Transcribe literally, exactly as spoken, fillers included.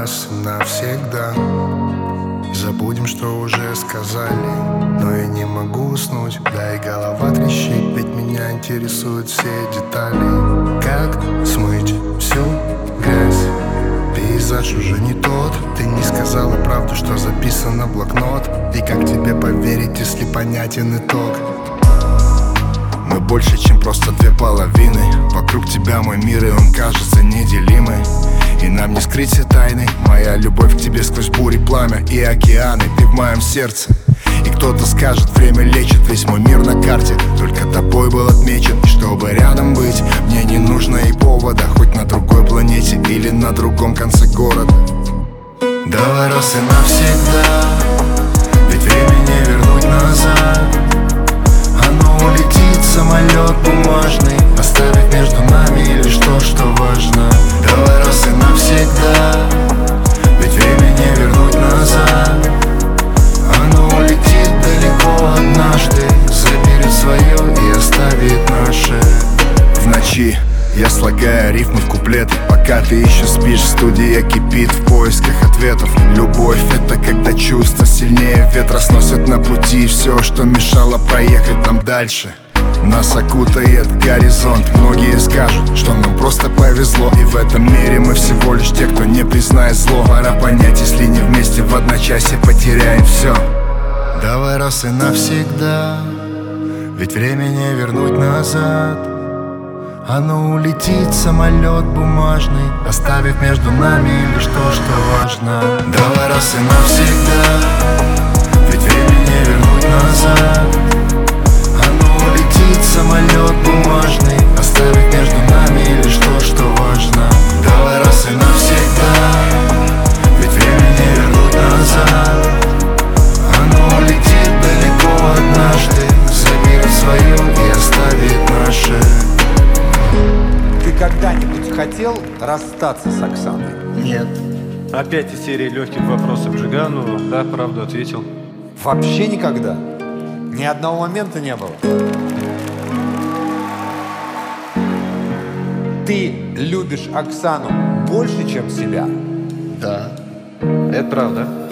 раз и навсегда забудем, что уже сказали. Но я не могу уснуть, да и голова трещит, ведь меня интересуют все детали. Как смыть всю грязь? Пейзаж уже не тот. Ты не сказала правду, что записано в блокнот. И как тебе поверить, если понятен итог? Мы больше, чем просто две половины. Вокруг тебя мой мир, и он кажется неделимый. И нам не скрыть все тайны. Моя любовь к тебе сквозь бури, пламя и океаны. Ты в моем сердце. И кто-то скажет, время лечит, весь мой мир на карте только тобой был отмечен. И чтобы рядом быть, мне не нужно и повода. Хоть на другой планете или на другом конце города. Давай раз и навсегда, ведь время не вернуть назад. Оно улетит, самолет бумажный, оставив между нами лишь то, что важно. Давай раз и навсегда, ведь время не вернуть назад. Оно улетит далеко однажды, заберет свое и оставит наше. В ночи я слагаю рифмы в куплеты, пока ты еще спишь, студия кипит в поисках ответов. Любовь — это когда чувства сильнее ветра сносят на пути все, что мешало проехать нам дальше. Нас окутает горизонт. Многие скажут, что нам просто повезло, и в этом мире мы всего лишь те, кто не признает зло. Пора понять, если не вместе в одночасье потеряем все. Давай раз и навсегда, ведь время не вернуть назад. Оно улетит, самолет бумажный, оставив между нами лишь то, что важно. Давай раз и навсегда, ведь время не вернуть назад. Оно улетит, самолет бумажный, оставив между нами лишь то, что важно. Давай раз и навсегда, ведь время не вернуть назад. Оно улетит далеко однажды, заберет свое и оставит наше. Ты когда-нибудь хотел расстаться с Оксаной? Нет. Опять из серии легких вопросов Джигану. Да, правду ответил. Вообще никогда? Ни одного момента не было? Ты любишь Оксану больше, чем себя? Да. Это правда.